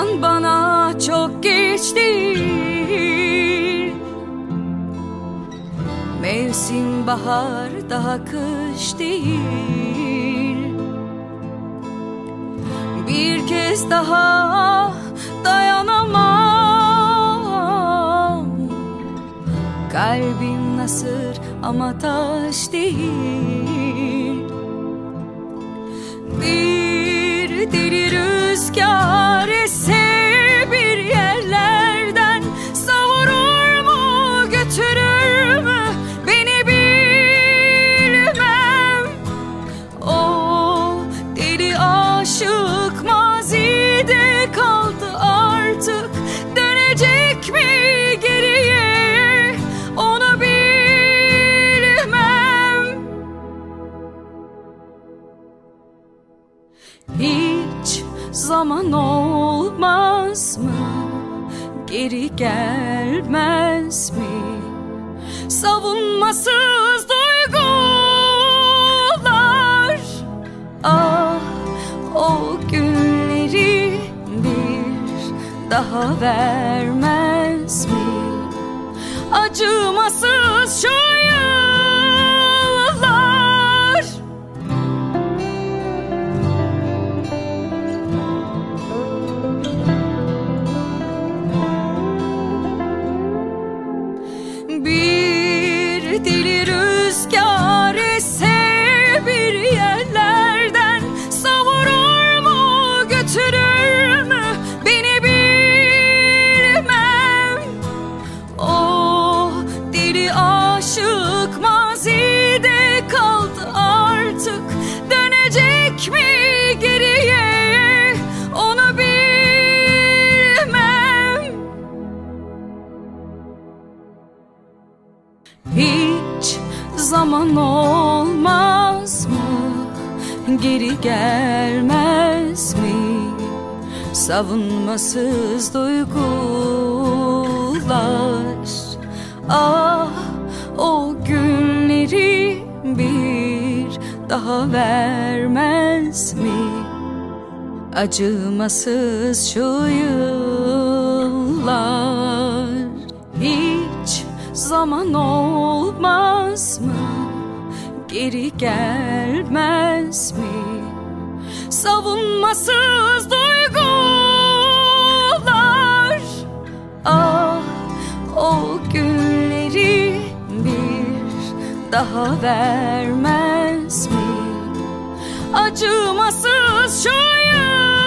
İnan bana çok geç değil. Mevsim bahar, daha kış değil. Bir kez daha dayanamam. Kalbim nasır ama taş değil. Bir deli rüzgar esse bir yerlerden, savurur mu götürür mü beni bilmem. O deli aşık mazide kaldı artık, dönecek mi geriye onu bilmem. Hiç zaman olmaz mı, geri gelmez mi? Savunmasız duygular, ah o günleri bir daha vermez mi? Acımasız şu yıllar. Bir deli rüzgar esse bir yerlerden, savurur mu götürür mü beni bilmem. O deli aşık mazide kaldı artık, dönecek mi geriye onu bilmem. Hiç zaman olmaz mı, geri gelmez mi? Savunmasız duygular, ah o günleri bir daha vermez mi? Acımasız şu yıllar. Hiç zaman olmaz mı, geri gelmez mi? Savunmasız duygular, ah o günleri bir daha vermez mi? Acımasız şu yıllar.